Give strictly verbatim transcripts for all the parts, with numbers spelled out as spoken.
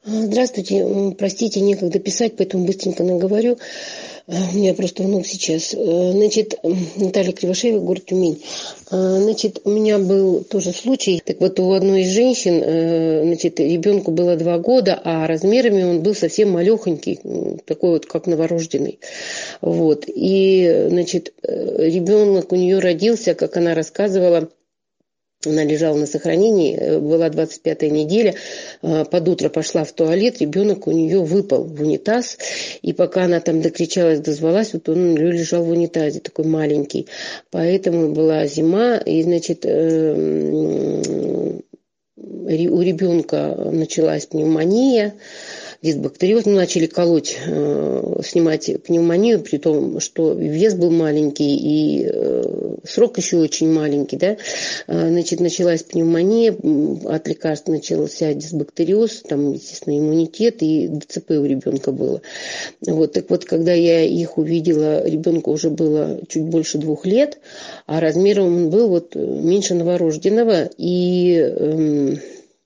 Здравствуйте. М, Простите, некогда писать, поэтому быстренько наговорю. А, У меня просто внук сейчас. Э, Значит, м, Наталья Кривошеева, город Тюмень. А, Значит, у меня был тоже случай. Так вот, у одной из женщин, э, значит, ребенку было два года, а размерами он был совсем малехонький, м, такой вот, как новорожденный. Вот. И, значит, э, ребенок у нее родился, как она рассказывала, она лежала на сохранении, э, была двадцать пятая неделя, э, под утро пошла в туалет, ребенок у нее выпал в унитаз, и пока она там докричалась, дозвалась, вот он у нее лежал в унитазе, такой маленький. Поэтому была зима, и, значит, э, м, ре- у ребенка началась пневмония, дисбактериоз, ну, начали колоть, э, снимать пневмонию, при том, что вес был маленький и э, срок еще очень маленький, да, Э, значит, началась пневмония, м, от лекарств начался дисбактериоз, там, естественно, иммунитет, и ДЦП у ребенка было. Вот, так вот, когда я их увидела, ребенку уже было чуть больше двух лет, а размером он был вот меньше новорожденного, и эм,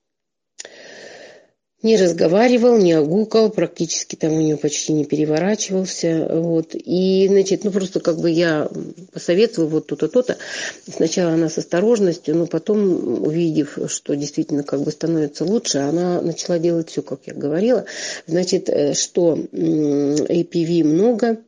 не разговаривал, не огукал, практически там у него почти не переворачивался. Вот. И, значит, ну просто как бы я посоветовала вот то-то, то-то. Сначала она с осторожностью, но потом, увидев, что действительно как бы становится лучше, она начала делать все, как я говорила. Значит, э, что м, эй пи ви много,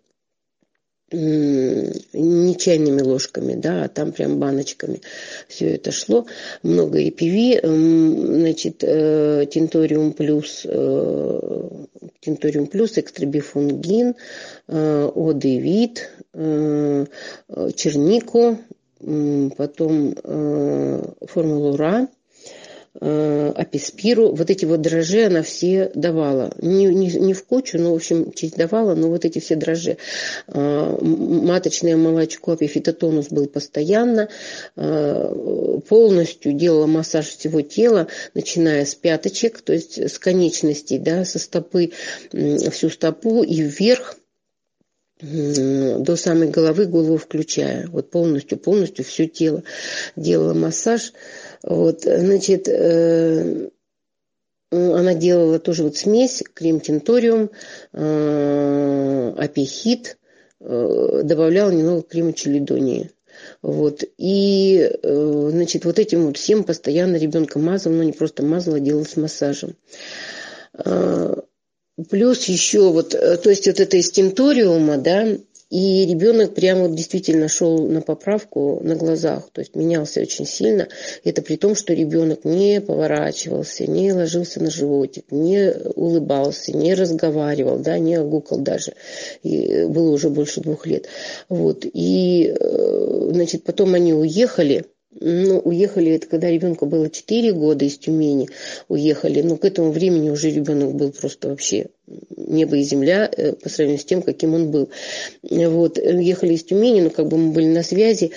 м, не чайными ложками, да, а там прям баночками все это шло. Много эй пи ви, м, значит, э, тинториум плюс, э, тинториум плюс, экстрабифунгин, э, одевит, э, э, чернику, м, потом э, формулура, э, аписпиру, вот эти вот дрожжи она все давала. Не, не, не в кучу, но, в общем, чуть давала, но вот эти все дрожжи. Э, маточное молочко, апифитотонус был постоянно. Э, полностью делала массаж всего тела, начиная с пяточек, то есть с конечностей, да, со стопы, м, всю стопу и вверх м, до самой головы, голову включая. Вот полностью, полностью все тело делала массаж. Вот, значит, э, она делала тоже вот смесь, крем-тенториум, э, апихит, э, добавляла немного крема челидонии. Вот. И, э, значит, вот этим вот всем постоянно ребенка мазала, но не просто мазала, а делала с массажем. Э, Плюс еще вот, э, то есть вот это из тенториума, да, и ребенок прямо вот действительно шел на поправку на глазах, то есть менялся очень сильно. Это при том, что ребенок не поворачивался, не ложился на животик, не улыбался, не разговаривал, да, не огукал даже. И было уже больше двух лет. Вот. И, э, значит, потом они уехали. Ну, уехали, это когда ребенку было четыре года, из Тюмени уехали. Но к этому времени уже ребенок был просто вообще небо и земля э, по сравнению с тем, каким он был. Вот, уехали из Тюмени, но как бы мы были на связи.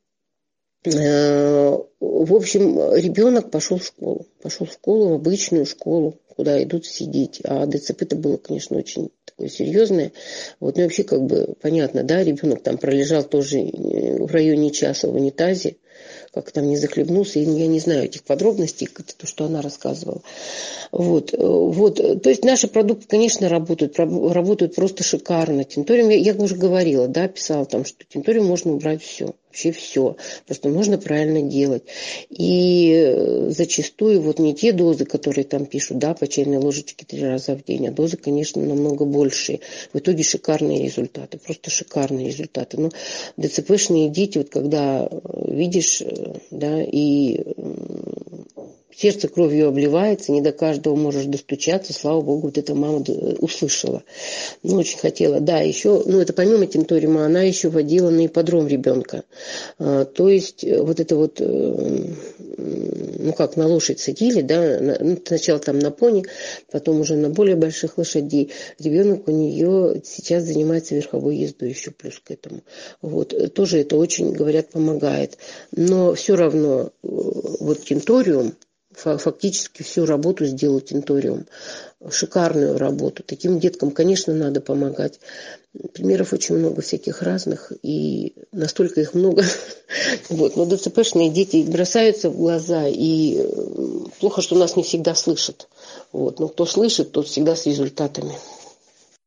Э, В общем, ребенок пошел в школу. Пошел в школу, в обычную школу, куда идут сидеть. А ДЦП-то было, конечно, очень такое серьезное. Вот, ну, вообще, как бы, понятно, да, ребенок там пролежал тоже в районе часа в унитазе, как там не захлебнулся, и я не знаю этих подробностей, это то, что она рассказывала. Вот, вот, то есть наши продукты, конечно, работают, работают просто шикарно. Тинториум, я, я уже говорила, да, писала там, что тинториум можно убрать все, вообще все, просто нужно правильно делать. И зачастую вот не те дозы, которые там пишут, да, по чайной ложечке три раза в день, а дозы, конечно, намного большие. В итоге шикарные результаты, просто шикарные результаты. Но ДЦПшные дети, вот когда видишь, да, и сердце кровью обливается, не до каждого можешь достучаться, слава богу, вот эта мама услышала. Ну, очень хотела. Да, еще, ну, это помимо тенториума, она еще водила на ипподром ребенка. А, то есть, вот это вот, ну, как на лошадь садили, да, на, ну, сначала там на пони, потом уже на более больших лошадей. Ребенок у нее сейчас занимается верховой ездой еще плюс к этому. Вот, тоже это очень, говорят, помогает. Но все равно, вот тенториум, фактически всю работу сделал Тинториум. Шикарную работу. Таким деткам, конечно, надо помогать. Примеров очень много всяких разных, и настолько их много. Вот. Но ДЦПшные дети бросаются в глаза, и плохо, что нас не всегда слышат. Вот. Но кто слышит, тот всегда с результатами.